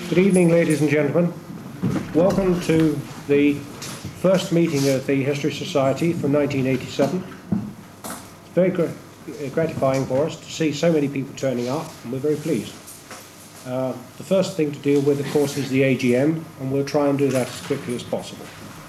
Good evening, ladies and gentlemen. Welcome to the first meeting of the History Society for 1987. It's very gratifying for us to see so many people turning up, and we're very pleased. The first thing to deal with, of course, is the AGM, and we'll try and do that as quickly as possible.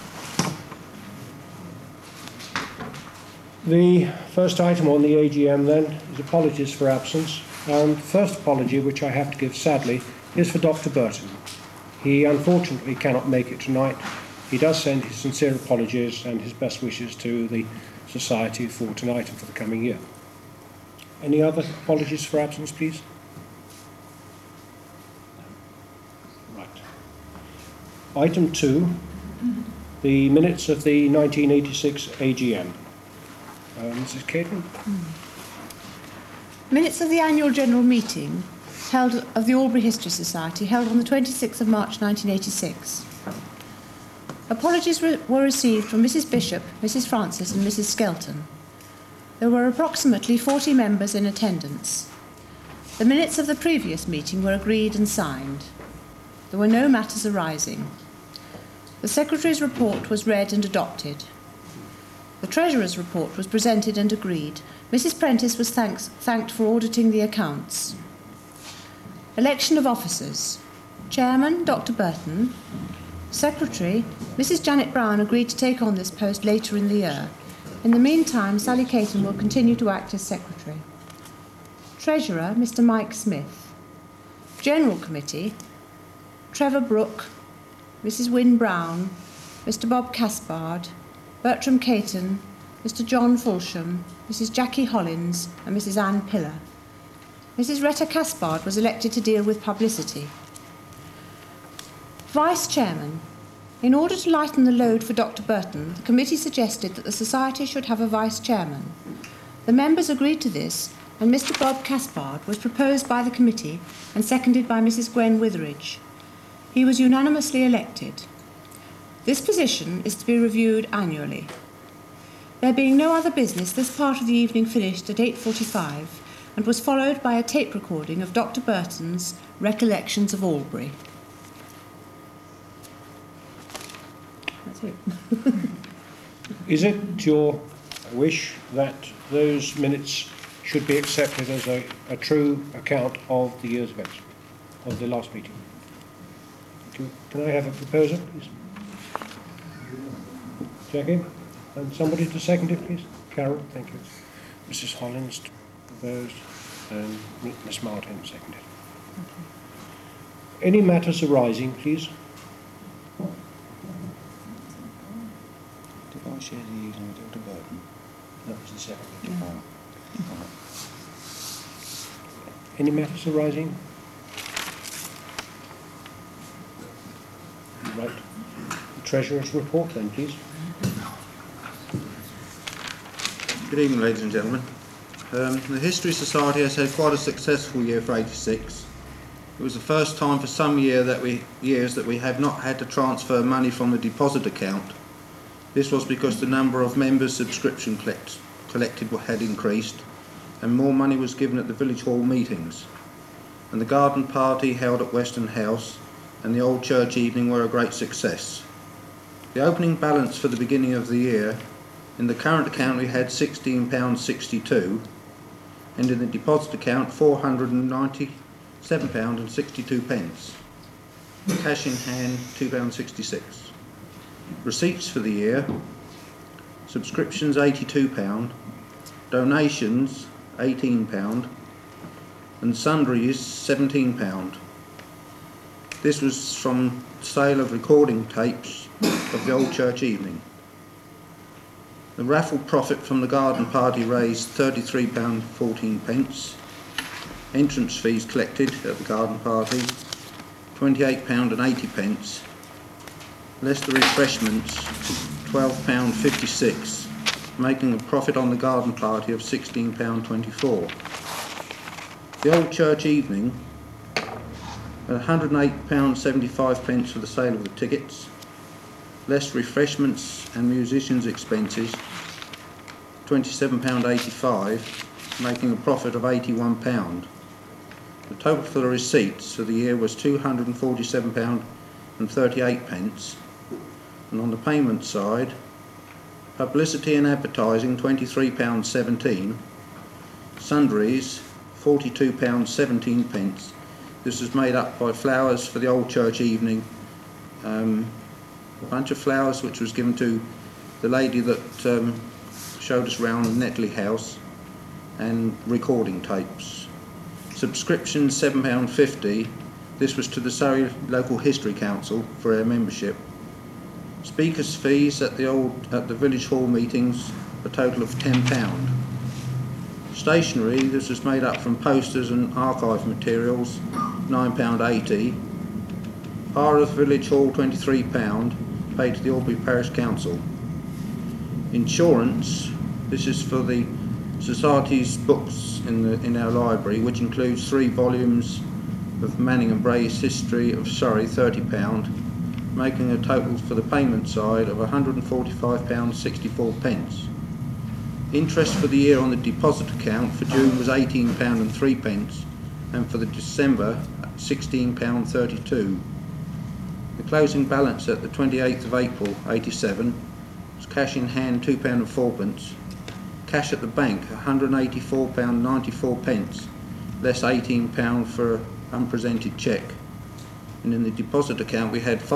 The first item on the AGM, then, is apologies for absence. And the first apology, which I have to give sadly, is for Dr. Burton. He unfortunately cannot make it tonight. He does send his sincere apologies and his best wishes to the Society for tonight and for the coming year. Any other apologies for absence, please? Right. Item 2, the minutes of the 1986 AGM. Mrs. Caton? Minutes of the annual general meeting of the Albury History Society held on the 26th of March 1986. Apologies were received from Mrs. Bishop, Mrs. Francis and Mrs. Skelton. There were approximately 40 members in attendance. The minutes of the previous meeting were agreed and signed. There were no matters arising. The Secretary's report was read and adopted. The Treasurer's report was presented and agreed. Mrs. Prentice was thanked for auditing the accounts. Election of officers. Chairman, Dr. Burton. Secretary, Mrs. Janet Brown agreed to take on this post later in the year. In the meantime, Sally Caton will continue to act as Secretary. Treasurer, Mr. Mike Smith. General Committee, Trevor Brooke, Mrs. Wynne Brown, Mr. Bob Caspard, Bertram Caton, Mr. John Fulsham, Mrs. Jackie Hollins and Mrs. Anne Pillar. Mrs. Retta Caspard was elected to deal with publicity. Vice Chairman. In order to lighten the load for Dr. Burton, the committee suggested that the Society should have a Vice Chairman. The members agreed to this, and Mr. Bob Caspard was proposed by the committee and seconded by Mrs. Gwen Witheridge. He was unanimously elected. This position is to be reviewed annually. There being no other business, this part of the evening finished at 8:45 and was followed by a tape recording of Dr. Burton's Recollections of Albury. That's it. Is it your wish that those minutes should be accepted as a true account of the year's events, of the last meeting? Can I have a proposer, please? Jackie? And somebody to second it, please? Carol, thank you. Mrs. Hollins proposed, and Miss Martin seconded. Any matters arising, please? Did I share the evening with Dr. Burton? That was the second. Oh. Any matters arising? Right. The Treasurer's report then, please. Good evening, ladies and gentlemen. The History Society has had quite a successful year for 86. It was the first time for some years that we have not had to transfer money from the deposit account. This was because the number of members' subscription collected had increased and more money was given at the village hall meetings. And the garden party held at Western House and the old church evening were a great success. The opening balance for the beginning of the year, in the current account we had £16.62 and in the deposit account £497.62. Cash in hand £2.66. Receipts for the year: subscriptions £82, donations £18 and sundries £17. This was from sale of recording tapes of the old church evening. The raffle profit from the garden party raised £33.14. Entrance fees collected at the garden party £28.80. Less the refreshments £12.56, making a profit on the garden party of £16.24. The old church evening £108.75 for the sale of the tickets, less refreshments and musicians' expenses £27.85, making a profit of £81. The Total for the receipts for the year was £247.38. And on the payment side, publicity and advertising £23.17, sundries £42.17. This was made up by flowers for the Old Church evening, a bunch of flowers which was given to the lady that showed us round Netley House, and recording tapes. Subscriptions £7.50. This was to the Surrey Local History Council for our membership. Speakers' fees at the village hall meetings, a total of £10. Stationery, this was made up from posters and archive materials, £9.80. Hire of village hall, £23, paid to the Albury Parish Council. Insurance, this is for the Society's books in our library, which includes 3 volumes of Manning and Bray's History of Surrey, £30, making a total for the payment side of £145.64. Interest for the year on the deposit account for June was £18.03, and for the December £16.32. The closing balance at the 28th of April 87 was cash in hand £2.04, cash at the bank £184.94, less £18 for an unpresented cheque, and in the deposit account we had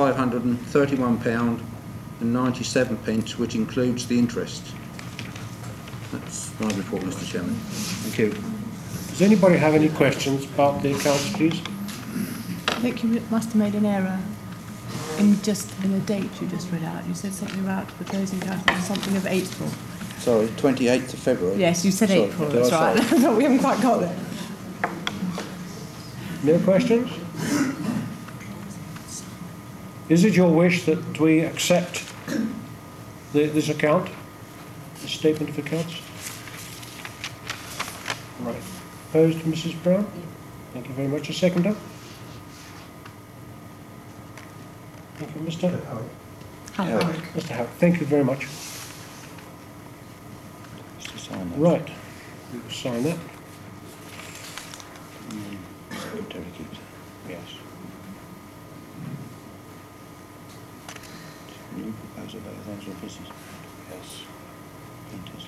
£531.97, which includes the interest. That's my report, Mr. Chairman. Thank you. Does anybody have any questions about the accounts, please? I think you must have made an error in the date you just read out. You said something about the closing account, something of April. Sorry, 28th of February. Yes, you said Sorry, April, did I that's right. say? No, we haven't quite got there. No questions? Is it your wish that we accept this account, this statement of accounts? Right. Opposed, Mrs. Brown? Thank you very much. A seconder? Thank you, Mr. Howard. Mr. Howard. Thank you very much. Just to sign that. Right. We will sign that. Secretary keeps it. Yes. New proposal about the things of business. Yes. Printers.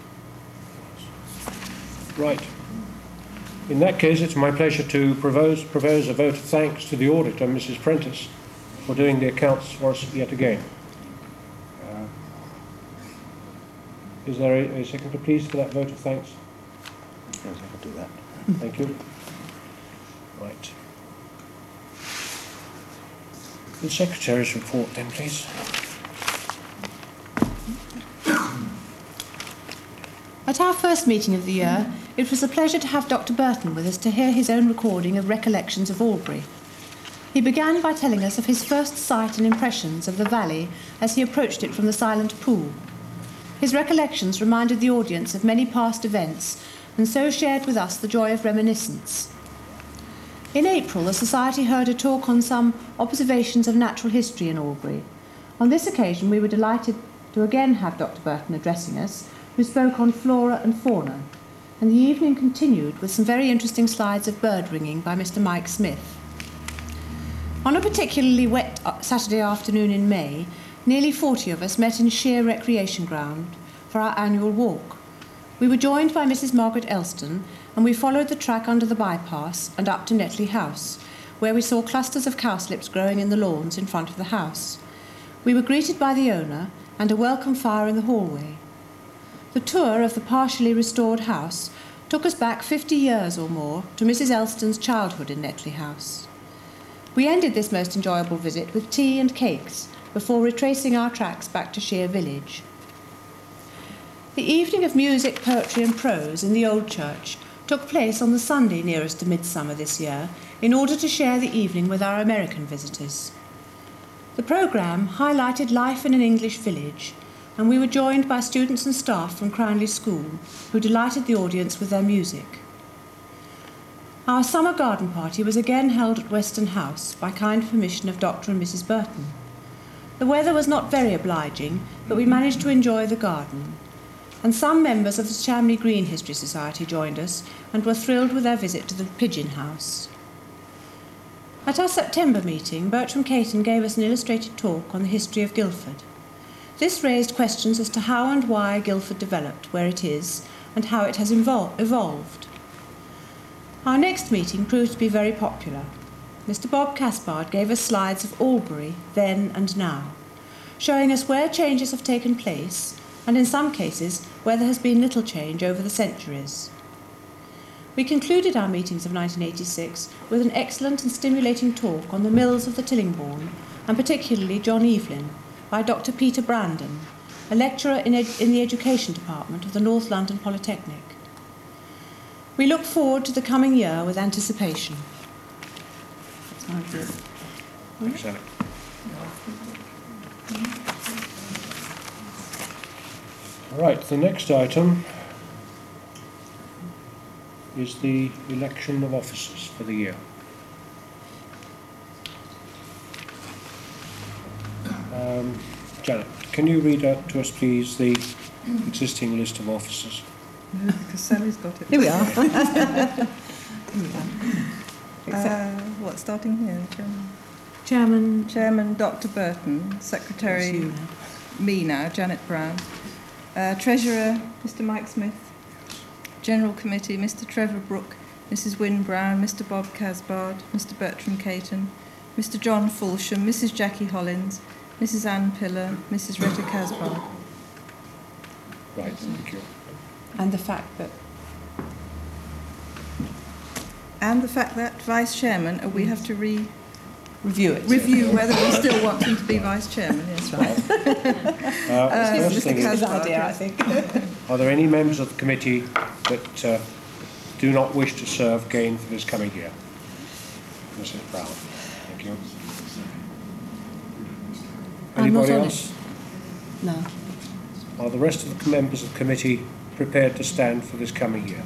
Right. In that case, it's my pleasure to propose a vote of thanks to the auditor, Mrs. Prentice, for doing the accounts for us yet again. Is there a seconder, please, for that vote of thanks? Yes, I could do that. Thank you. Right. The Secretary's report then, please. At our first meeting of the year, it was a pleasure to have Dr. Burton with us to hear his own recording of Recollections of Albury. He began by telling us of his first sight and impressions of the valley as he approached it from the silent pool. His recollections reminded the audience of many past events, and so shared with us the joy of reminiscence. In April, the Society heard a talk on some observations of natural history in Albury. On this occasion, we were delighted to again have Dr. Burton addressing us, who spoke on flora and fauna, and the evening continued with some very interesting slides of bird ringing by Mr. Mike Smith. On a particularly wet Saturday afternoon in May, nearly 40 of us met in Sheer Recreation Ground for our annual walk. We were joined by Mrs. Margaret Elston, and we followed the track under the bypass and up to Netley House, where we saw clusters of cowslips growing in the lawns in front of the house. We were greeted by the owner and a welcome fire in the hallway. The tour of the partially restored house took us back 50 years or more to Mrs. Elston's childhood in Netley House. We ended this most enjoyable visit with tea and cakes before retracing our tracks back to Sheer Village. The evening of music, poetry and prose in the Old Church took place on the Sunday nearest to Midsummer this year in order to share the evening with our American visitors. The programme highlighted life in an English village, and we were joined by students and staff from Cranley School who delighted the audience with their music. Our summer garden party was again held at Weston House by kind permission of Dr. and Mrs. Burton. The weather was not very obliging, but we managed to enjoy the garden, and some members of the Chamley Green History Society joined us and were thrilled with their visit to the Pigeon House. At our September meeting, Bertram Caton gave us an illustrated talk on the history of Guildford. This raised questions as to how and why Guildford developed where it is and how it has evolved. Our next meeting proved to be very popular. Mr. Bob Caspard gave us slides of Albury, then and now, showing us where changes have taken place and in some cases where there has been little change over the centuries. We concluded our meetings of 1986 with an excellent and stimulating talk on the mills of the Tillingbourne, and particularly John Evelyn, by Dr. Peter Brandon, a lecturer in the Education Department of the North London Polytechnic. We look forward to the coming year with anticipation. That's my view. Thanks, Sally. Right, the next item is the election of officers for the year. Janet, can you read out to us, please, the existing list of officers? Because Sally's got it. Here we are. What, starting here? Chairman Dr. Burton, Secretary me now, Janet Brown, Treasurer Mr. Mike Smith, General Committee Mr. Trevor Brooke, Mrs. Wynne Brown, Mr. Bob Caspard, Mr. Bertram Caton, Mr. John Fulsham, Mrs. Jackie Hollins, Mrs. Anne Pillar, Mrs. Retta Caspard. Right, thank you. and the fact that Vice Chairman, we have to review it. review whether we still want him to be Vice Chairman. Yes, right. First thing is, idea, I think. are there any members of the committee that do not wish to serve again for this coming year? Mrs. Brown, thank you. I'm not Anybody on else? it. No. Are the rest of the members of the committee prepared to stand for this coming year?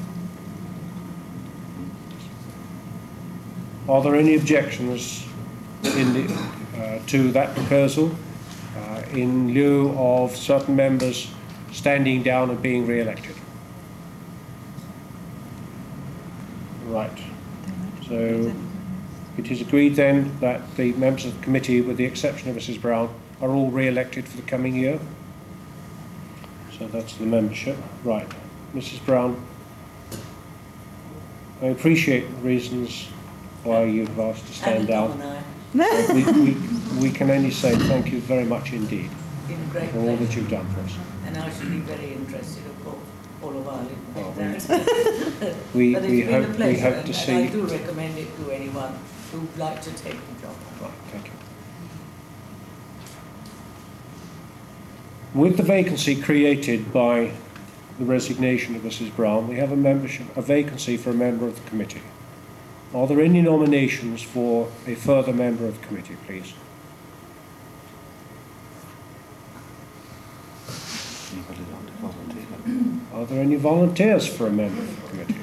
Are there any objections to that proposal in lieu of certain members standing down and being re-elected? Right. So it is agreed then that the members of the committee, with the exception of Mrs. Brown, are all re-elected for the coming year. So that's the membership. Right. Mrs. Brown, I appreciate the reasons why you've asked to stand down. We can only say thank you very much indeed for all that you've done for us. And I should be very interested, of course, all of Ireland. Well, But we it's been a pleasure, hope to and see. I do recommend it to anyone who'd like to take the job. Right, thank you. With the vacancy created by the resignation of Mrs. Brown, we have a vacancy for a member of the committee. Are there any nominations for a further member of the committee, please? Anybody like to volunteer? Are there any volunteers for a member of the committee?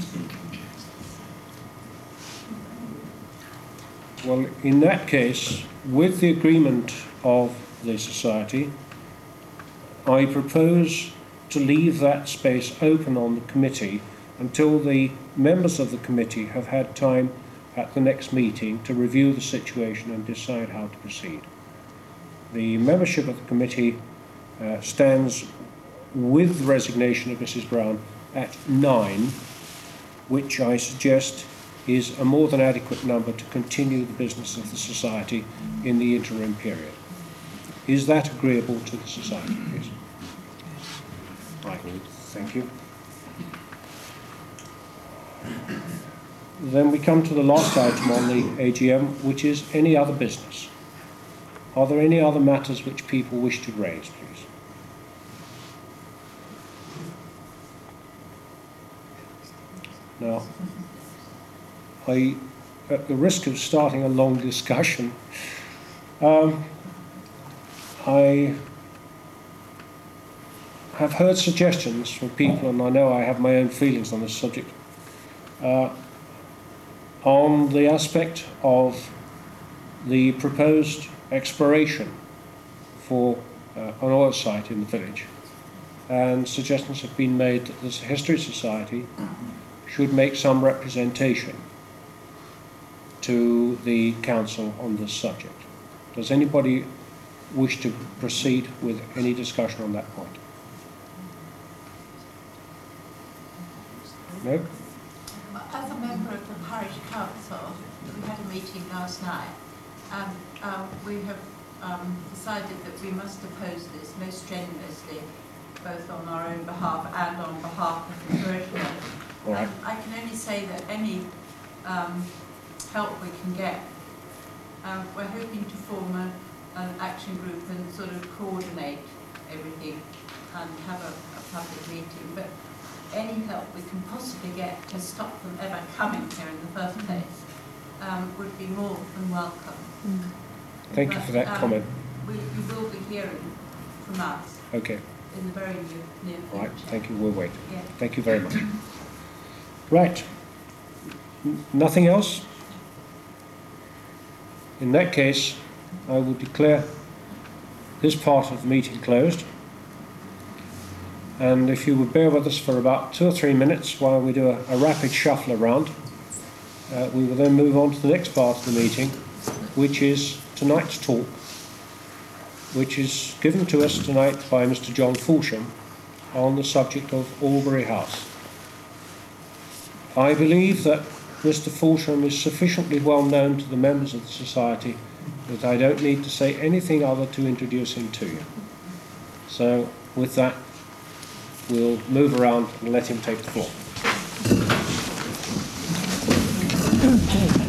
Well, in that case, with the agreement of the society, I propose to leave that space open on the committee until the members of the committee have had time at the next meeting to review the situation and decide how to proceed. The membership of the committee stands with the resignation of Mrs. Brown at 9, which I suggest is a more than adequate number to continue the business of the society in the interim period. Is that agreeable to the society, please? Right, thank you. Then we come to the last item on the AGM, which is any other business. Are there any other matters which people wish to raise, please? Now, at the risk of starting a long discussion, I have heard suggestions from people, and I know I have my own feelings on this subject, on the aspect of the proposed exploration for an oil site in the village. And suggestions have been made that the History Society should make some representation to the council on this subject. Does anybody wish to proceed with any discussion on that point? No? As a member of the parish council, we had a meeting last night, and we have decided that we must oppose this most strenuously, both on our own behalf and on behalf of the parishioners. All right. I can only say that any help we can get, we're hoping to form an action group and sort of coordinate everything and have a public meeting. But any help we can possibly get to stop them ever coming here in the first place would be more than welcome. Thank you for that comment. You will be hearing from us Okay. in the very near future. All right. Thank you. We'll wait. Yeah. Thank you very much. Right. Nothing else? In that case, I will declare this part of the meeting closed. And if you would bear with us for about 2 or 3 minutes while we do a rapid shuffle around, we will then move on to the next part of the meeting, which is tonight's talk, which is given to us tonight by Mr. John Fulsham on the subject of Albury House. I believe that Mr. Fulsham is sufficiently well known to the members of the Society that I don't need to say anything other to introduce him to you. So with that, we'll move around and let him take the floor.